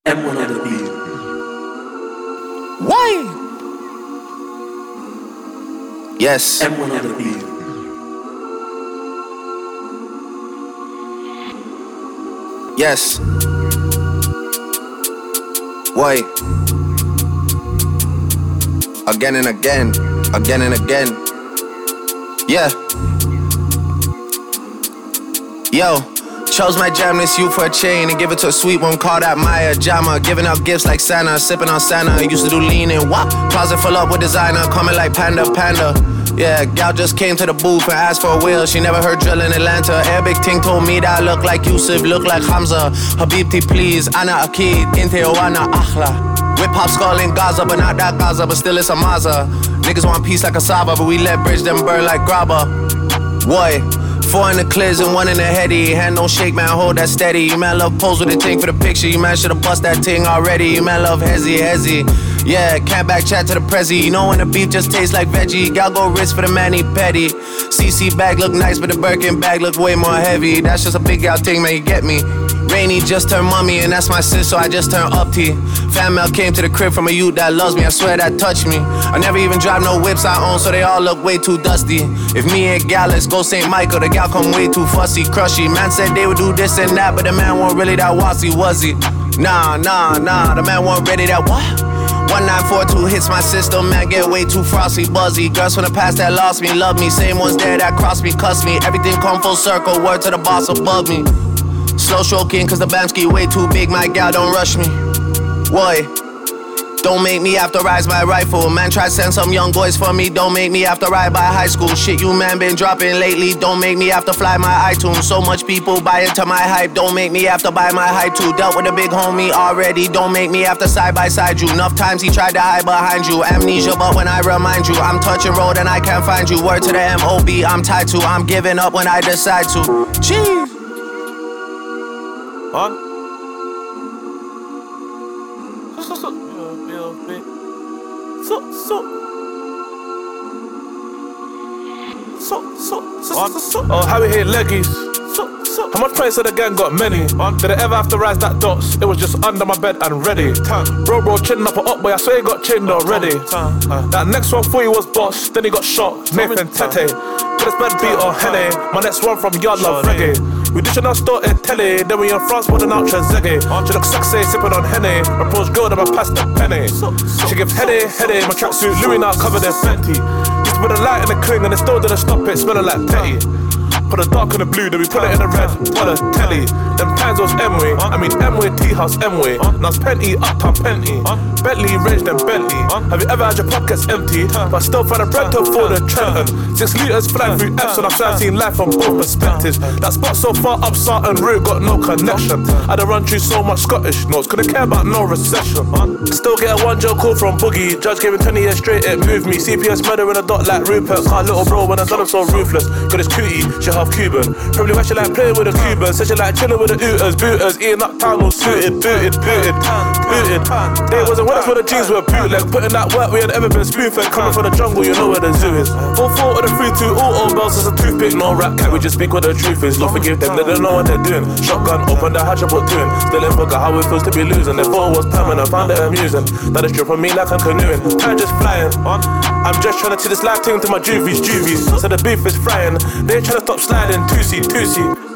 M1 on the beat. Why? Yes. M1 on the beat. Yes. Why? Again and again. Again and again. Yeah. Yo. Chose my jam this youth for a chain and give it to a sweet one, call that Maya Jama. Giving out gifts like Santa, sipping on Santa. Used to do lean and wop. Closet full up with designer, coming like Panda, Panda. Yeah, gal just came to the booth and asked for a wheel. She never heard drill in Atlanta. Arabic ting told me that I look like Yusuf, look like Hamza. Habibti please, Ana Akid, Inte Oana Akhla. Whip hop skull in Gaza, but not that Gaza, but still it's a Maza. Niggas want peace like a Saba, but we let bridge them burn like grabba. Boy. 4 in the clears and 1 in the heady. Hand don't shake, man, hold that steady. You man love pose with a ting for the picture. You man should've bust that ting already. You man love hezzy. Yeah, can't back chat to the prezi. You know when the beef just tastes like veggie. Gal go wrist for the man, he petty. CC bag look nice, but the Birkin bag look way more heavy. That's just a big gal ting, man, you get me. Rainy just turned mummy, and that's my sis, so I just turned up T. Fan mail came to the crib from a youth that loves me, I swear that touched me. I never even drive no whips I own, so they all look way too dusty. If me and gal, let's go St. Michael, the gal come way too fussy, crushy. Man said they would do this and that, but the man wasn't really that wassy, was he? Nah, the man wasn't ready that what? 1942 hits my system, man, get way too frosty, buzzy. Girls from the past that lost me, love me. Same ones there that crossed me, cuss me. Everything come full circle, word to the boss above me. Slow stroking, cause the Bamski way too big, my gal don't rush me. Why? Don't make me have to rise my rifle. Man try send some young boys for me. Don't make me have to ride by high school. Shit you man been dropping lately. Don't make me have to fly my iTunes. So much people buy into my hype. Don't make me have to buy my hype too. Dealt with a big homie already. Don't make me have to side by side you. Enough times he tried to hide behind you. Amnesia, but when I remind you, I'm touching road and I can't find you. Word to the M.O.B. I'm tied to. I'm giving up when I decide to. Jeez. On. Oh, how we hit leggies. How much points of the gang got many? Did I ever have to rise that dots? It was just under my bed and ready. Bro, chin up or up, boy, I swear he got chinned already. That next one for you was boss, then he got shot. Nathan Tete. Put his bed beat on Henny. My next one from Yard Love Reggae. We dishing our store at Telly, then we in France putting out Trezeguet. She look sexy, sipping on Henny. Approach girl, then I pass the penny. She give heady, my tracksuit Louis now covered in Fenty. Used to put a light in the cling and it still didn't stop it, smelling like Petty. Put a dark in the blue, then we put it in the red, on the telly. Them times was M-way, I mean M-way, T-house, M-way. Now it's Penty, uptown Penty. Bentley, Range, then Bentley. Have you ever had your pockets empty? But still find a bread to afford a Trenton. 6 litres flying through Epsom, I'm trying to see life from both perspectives. That spot so far up Sarton Route, got no connection. I'd have run through so much Scottish notes, couldn't care about no recession. Still get a 1 joke call from Boogie. Judge gave him 20 years straight, it moved me. CPS murder in a dot like Rupert. Can't little bro when I done him so ruthless. Got his cootie, she half Cuban. Probably why she like playing with the Cubans. Said she like chilling with the booters. Eating up town all suited, booted. They wasn't with us when the jeans were bootleg. Putting that work we had ever been spoon-fed. Coming from the jungle, you know where the zoo is. 4-4 of the 3-2, all old bells as a toothpick. No rap cat, we just speak what the truth is. Lord forgive them, they don't know what they're doing. Shotgun, open the hatch, I put doing. Still in booker, how it feels to be losing. They thought it was permanent, found it amusing. Now they strip on me like I'm canoeing. Time just flying. I'm just trying to see this life thing to my juvies. So the beef is frying. They ain't trying to stop sliding. 2C.